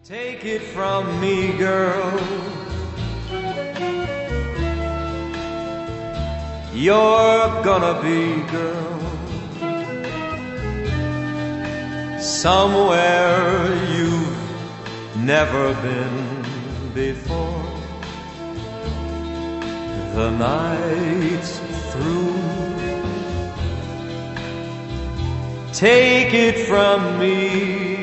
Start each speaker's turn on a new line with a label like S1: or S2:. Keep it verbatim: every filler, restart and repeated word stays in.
S1: Take it from me, girl, you're gonna be, girl, somewhere you've never been before. The night's through. Take it from me,